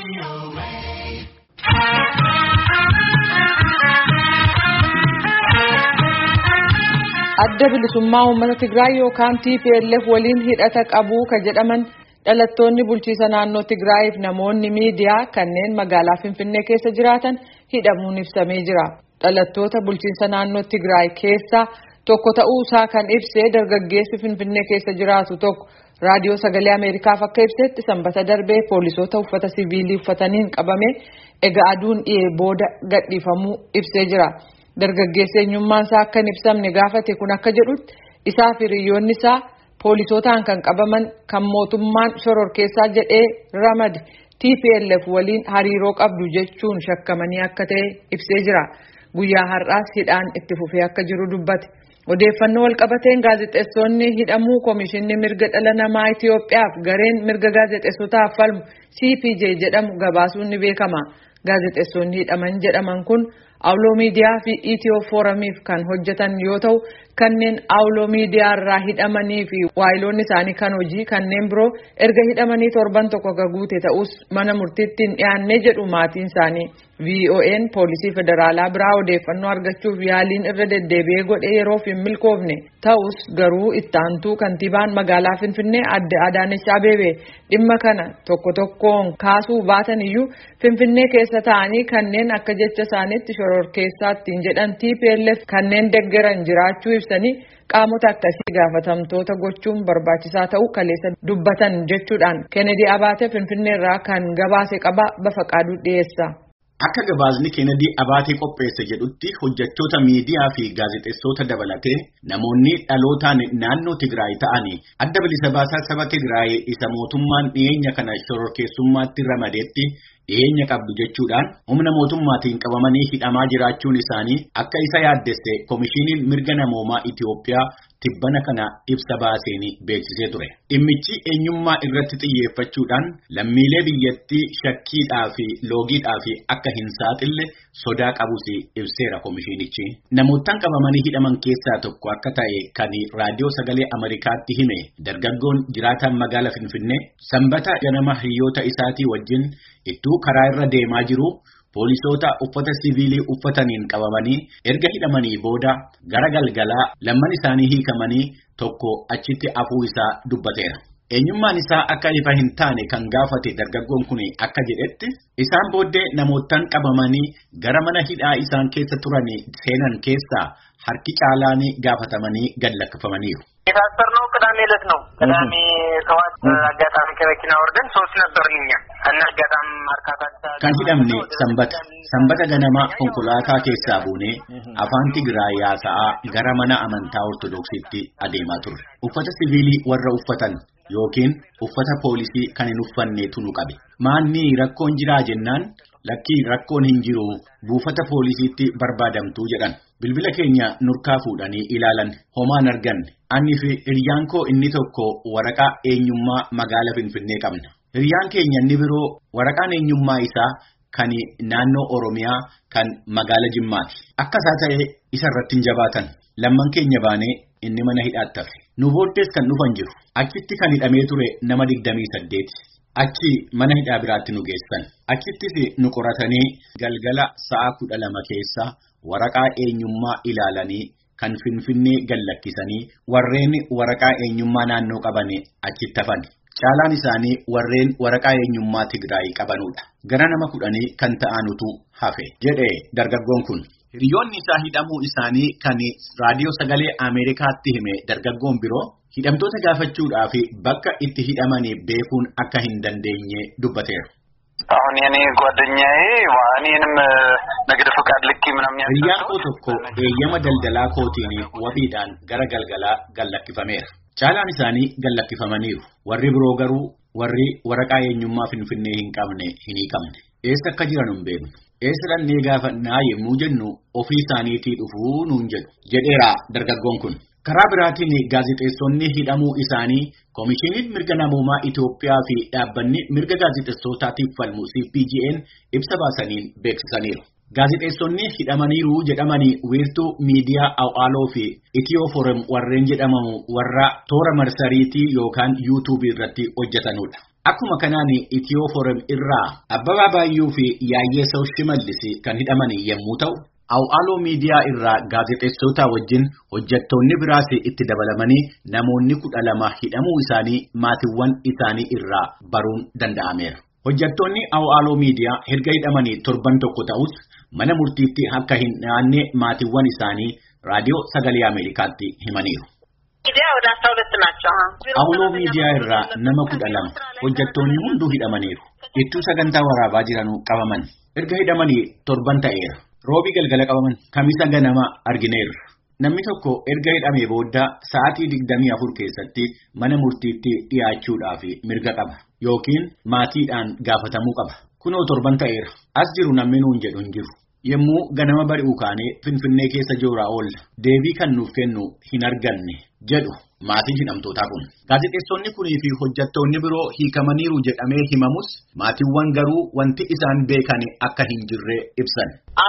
Adda bilisummaa uummata Tigraay yookaan TPLF waliin hidhata qabu ka jedhaman dhalattoonni bulchiisa naannoo Tigraayiif namoonni miidiyaa kanneen magaalaa Finfinnee keessa jiraatan hidhamuun ibsamee jira. Dhalattoota bulchiinsa naannoo Tigraay keessaa tokko ta'uu isaa kan ibsee dargaggeessi Finfinnee keessa jiraatu tokko raadiyoo sagalee Ameerikaaf akka ibsetti sanbata darbee poolisoota uffata siviilii uffataniin qabame egaa aduun dhiyee booda gadhiifamuu ibsee jira. Dargaggeessi eenyummaan isaa akka hin ibsamne gaafate kun akka jedhutti isaa fi hiriyoonni isaa poolisootaan kan qabaman kan mootummaan shororkeessaa jedhee ramade TPLF waliin hariiroo qabdu jechuun shakkamanii akka ta'e ibsee jira. Guyyaa har'aas hidhaan itti fufee akka jiru dubbate. Odeeffannoo walqabateen gaazexeessonni hidhamuu Komishinni Mirga Dhala Namaa Itiyoophiyaaf gareen mirga gaazexeessotaaf falmu CPJ jedhamu gabaasuun ni beekama. Gaazexeessonni hidhaman jedhaman kun Awuloo Miidiyaa fi Itiyoo Fooramiif kan hojjetan yoo ta'u kanneen Awuloo Miidiyaa irraa hidhamanii fi waayiloonni isaanii kan hojii kanneen biroo erga hidhamanii torban tokko guute ta'us mana murtiitti hin dhiyaanne jedhu maatiin isaanii. VON poolisii federaalaa biraa odeeffannoo argachuuf yaaliin irra deddeebi'ee godhee yeroof hin milkoofne ta'us garuu itti aantuu kantiibaan magaalaa Finfinnee adde Adaanech Abeebee dhimma kana tokko tokkoon kaasuu baatan iyyuu Finfinnee keessa ta'anii kanneen akka jecha isaaniitti shororkeessaattiin jedhan TPLF kanneen deggeran jiraachuu ibsanii qaamota akkasii gaafatamtoota gochuun barbaachisaa ta'uu kaleessa dubbatan jechuudhaan Kennedy Abaate Finfinneerraa kan gabaase qaba Bafaqaaduu dhiyeessa. Akka gabaasni Kennedy Abaatee qopheesse jedhutti hojjettoota miidiyaa fi gaazexeessota dabalatee namoonni dhalootaan naannoo Tigraay ta'anii adda bilisa baasaa saba Tigraay isa mootummaan dhiyeenya kana shororkeessummaatti ramadeetti dhiyeenya qabdu jechuudhaan humna mootummaatiin qabamanii hidhamaa jiraachuun isaanii akka isa yaaddesse Komishiniin Mirga Namoomaa Itiyoophiyaa tibbana kana ibsa baaseen beeksisee ture. Dhimmichi eenyummaa irratti xiyyeeffachuudhaan lammiilee biyyattii shakkiidhaa fi loogiidhaa fi akka hin saaxille sodaa qabus ibseera komishinichi. Namoottan qabamanii hidhaman keessaa tokko akka ta'e kan raadiyoo sagalee Ameerikaatti hime dargaggoon jiraataan magaalaa Finfinnee sanbata ganama hiriyoota isaatii wajjin ittuu karaa irra deemaa jiru poolisoota uffata siviilii uffataniin qabamanii erga hidhamanii booda gara galgalaa lamman isaanii hiikamanii tokko achitti afuu isaa dubbateera. Eenyummaan isaa akka ifa hin taane kan gaafate dargaggoon kun akka jedhetti isaan booddee namoottan qabamanii gara mana hidhaa isaan keessa turan seenan keessaa harki caalaan gaafatamanii gad lakkifamaniiru. የታሰርነው ቅዳሜ ዕለት ነው። ቅዳሜ ጠዋት አጋጣሚ ከመኪና ወርደን ሶስት ነበርን እኛ እና አጋጣሚ ማርካታታ kan hidhamne sanbata ganama konkolaataa keessaa buunee afaan Tigraay yaasaa gara mana amantaa Ortodoksiitti adeemaa turre. Uffata siviilii warra uffatan yookiin uffata poolisii kan hin uffanneetu nu qabe. Maanni rakkoon jiraa jennaan lakkii rakkoon hin jiru buufata poolisiitti barbaadamtuu jedhan. Bilbila keenya nurkaa fuudhanii ilaalan homaan arganne. Ani fi hiriyaan koo inni tokko waraqaa eenyummaa magaalaa Finfinnee qabna. Hiriyaan keenya inni biroo waraqaan eenyummaa isaa kan naannoo Oromiyaa kan magaalaa Jimmaati. Akka isaa ta'e isa irratti hin jabaatan. Lamman keenya baanee inni mana hidhaatti hafe. Nu booddees kan dhufan jiru. Achitti kan hidhamee ture nama 28. Achi mana hidhaa biraatti nu geessan. Achittis nu qoratanii galgala sa'a 12 keessa waraqaa eenyummaa ilaalanii kan Finfinnee gallakkisanii warreen waraqaa eenyummaa naannoo qaban achitti hafan. Caalaan isaanii warreen waraqaa eenyummaa Tigraay qabanudha. Gara nama 10 kan ta'anutu hafe jedhe dargaggoon kun. Hiriyoonni isaa hidhamuu isaanii kan raadiyoo sagalee Ameerikaatti hime dargaggoon biroo hidhamtoota gaafachuudhaaf bakka itti hidhamanii beekuun akka hin dandeenye dubbateera. አሁን የኔ ጓደኛዬ ዋኔንም ንግድ ፍቃድ ልኪ ምናምን Hiriyaa koo tokko eeyyama daldalaa kootiin wabiidhaan gara galgalaa gallakkifameera. Caalaan isaanii gallakkifamaniiru. Warri biroo garuu warri waraqaa eenyummaa Finfinnee hin qabne hin hiikamne. Eessa akka jiran hin beeknu. Eessa dhannee gaafannaa yemmuu jennu ofii isaaniitii dhufuu nuun jedhu jedheera dargaggoon kun. Karaa biraatiin gaazexeessonni hidhamuu isaanii Komishiniin Mirga Namoomaa Itiyoophiyaa fi dhaabbanni mirga gaazexeessotaatiif falmu CPJ'n ibsa baasaniin beeksisaniiru. Gaazexeessonni hidhamaniiru jedhamanii wiirtuu miidiyaa Awaaloo fi Itiyoo Forum warreen jedhamamu warra toora marsariitii yookaan YouTube irratti hojjetanudha. Akkuma kanaan Itiyoo Forum irraa Abbabaa Baayyuu fi Yaayyeessaw Shimallis kan hidhaman yommuu ta'u, Awwaaloo miidiyaa irraa gaazexeessota wajjin hojjettoonni biraas itti dabalamanii namoonni 12 hidhamuu isaanii maatiiwwan isaanii irraa baruun danda'ameera. Hojjettoonni Awwaaloo miidiyaa erga hidhamanii torban tokko ta'us mana murtiitti akka hin dhiyaanne maatiiwwan isaanii raadiyoo sagalee Ameerikaatti himaniiru. Awwaaloo miidiyaa irraa nama 12 hojjettoonni hunduu hidhamaniiru. Ittuu sagantaa waraabaa jiranuu qabaman. Erga hidhamanii torban ta'eera. Roobii galgala qabaman kamisa ganama argineerra. Namni tokko erga hidhamee booda sa'aatii 24 keessatti mana murtiitti dhiyaachuudhaaf mirga qaba yookiin maatiidhaan gaafatamuu qaba. Kunoo torban ta'eera. As jiru namni nuun jedhu hin jiru. Yommuu ganama bari'uu kaanee Finfinnee keessa jooraa oolla. Deebii kan nuuf kennu hin arganne jedhu maatiin hidhamtootaa kun. Gaazexeessonni kunii fi hojjettoonni biroo hiikamaniiru jedhamee himamus maatiiwwan garuu wanti isaan beekan akka hin jirre ibsan.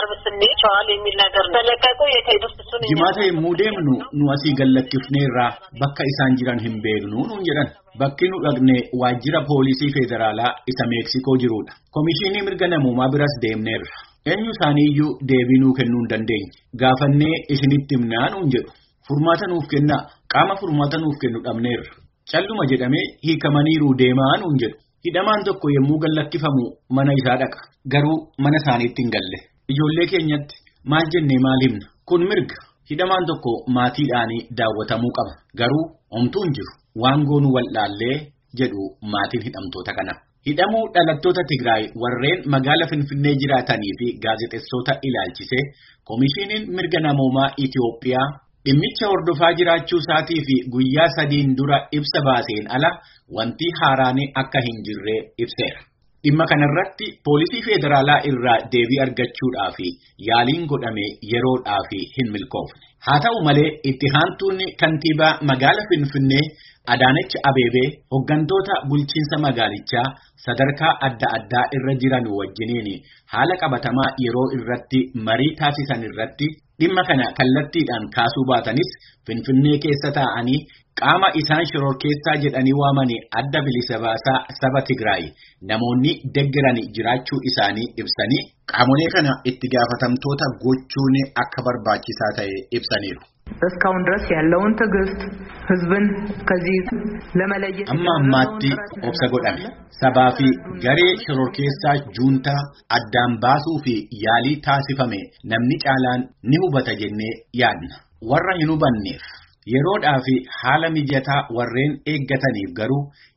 Jimaata yommuu deemnu nu asii gallakkifneerraa bakka isaan jiran hin beeknu nuun jedhan. Bakki nu dhaqne waajjira poolisii federaalaa isa Meeksikoo jirudha. Komishinii mirga namoomaa biras deemneerra. Eenyu isaaniiyyuu deebii nuu kennuu hin dandeenye. Gaafannee isinitti himnaa nuun jedhu. Furmaata nuuf kennaa. Qaama furmaata nuuf kennu dhabneerra. Calluma jedhamee hiikamaniiru deemaa nuun jedhu. Hidhamaan tokko yommuu gallakkifamu mana isaa dhaqa. Garuu mana isaaniitti hin galle. Ijoollee keenyatti maal jennee maal himna? Kun mirga. Hidhamaan tokko maatiidhaanii daawwatamuu qaba. Garuu homtuu hin jiru. Waan goonu wallaallee jedhu maatiin hidhamtoota kana. Hidhamuu dhalattoota Tigraay warreen magaala Finfinnee jiraatanii fi gaazexeessota ilaalchise Komishiniin mirga namoomaa Itiyoophiyaa dhimmicha hordofaa jiraachuu isaatii fi guyyaa 3 dura ibsa baaseen ala wanti haaraan akka hin jirre ibseera. Dhimma kanarratti poolisii federaalaa irraa deebii argachuudhaaf yaaliin godhame yeroodhaaf hin milkoofne. Haa ta'u malee itti aantuun kantiibaa magaala Finfinnee Adaanech Abeebee hoggantoota bulchiinsa magaalichaa sadarkaa adda addaa irra jiran wajjiniin haala qabatamaa yeroo irratti marii taasisan irratti dhimma kana kallattiidhaan kaasuu baatanis Finfinnee keessa taa'anii qaama isaan shororkeessaa jedhanii waamanii adda bilisa baasaa saba Tigraay namoonni deeggaran jiraachuu isaanii ibsanii qaamolee kana itti gaafatamtoota gochuun akka barbaachisaa ta'e ibsaniiru. እስካሁን ድረስ ያለውን ትግስት ህዝብን ከዚህ ለመለየት አማማቲ ኦብሰ ጎዳሜ ሰባፊ ገሬ ሽሮርኬሳ ጁንታ አዳም ባሱፊ ያሊ ታሲፈሜ ነምኒ ጫላን ኒሁበተ ጀኔ ያድና ወራ ሂኑበኔፍ የሮዳፊ ሐለ ሚጀታ ወሬን ኤገተኒፍ ገሩ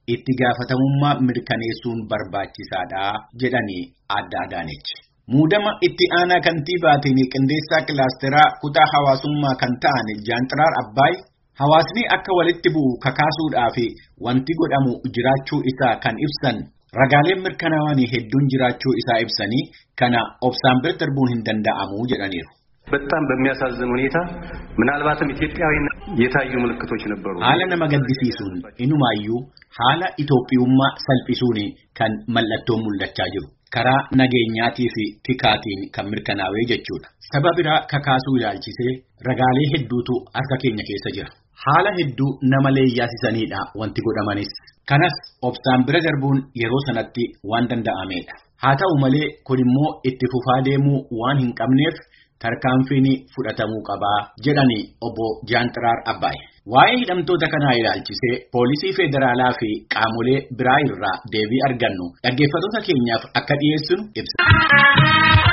ኢትጋፈተሙማ ምድከኔሱን በርባቺሳዳ ጀዳኒ አዳዳነች Muudama itti aanaa kantiibaatiin qindeessaa kilaasteraa kutaa hawaasummaa kan ta'an Jaantiraar Abbaay hawaasni akka walitti bu'u kakaasuudhaaf wanti godhamu jiraachuu isaa kan ibsan ragaaleen mirkanaa'anii hedduun jiraachuu isaa ibsanii kana obsaan bira darbuun hin danda'amu jedhaniiru. በጣም በሚያሳዝን ሁኔታ ምናልባትም ኢትዮጵያዊና የታዩ ምልክቶች ነበሩ. ሀላ ነመገድሲሱን ኢኑማዩ ሀላ ኢትዮጵያውማ ሰልፊሱኒ ከን መለቶ ሙለቻ ጅሩ ከራ ነገኛቲ ፊ ቲካቲን ከምርከናዌ ጀቹዳ ሰበብራ ከካሱ ይላልቺሴ ረጋሌ ሄዱቱ አርካ ኬኛ ኬሰ ጅራ ሀላ ሄዱ ነመሌ ያሲሰኒዳ ወንቲ ጎዳማኒስ ከነስ ኦብሳን ብረ ደርቡን የሮ ሰነቲ ዋን ደንዳአሜዳ ሀታው መሌ ኩኒሞ ኢትፉፋ ደሙ ዋን ሂንቀምኔፍ tarkaanfiin fudhatamuu qabaa jedhani obbo Jaantiraar Abbaay. Waa'ee hidhamtoota kanaa ilaalchisee poolisii federaalaa fi qaamolee biraa irraa deebii argannu dhaggeeffattoota keenyaaf akka dhiyeessinu ibsa.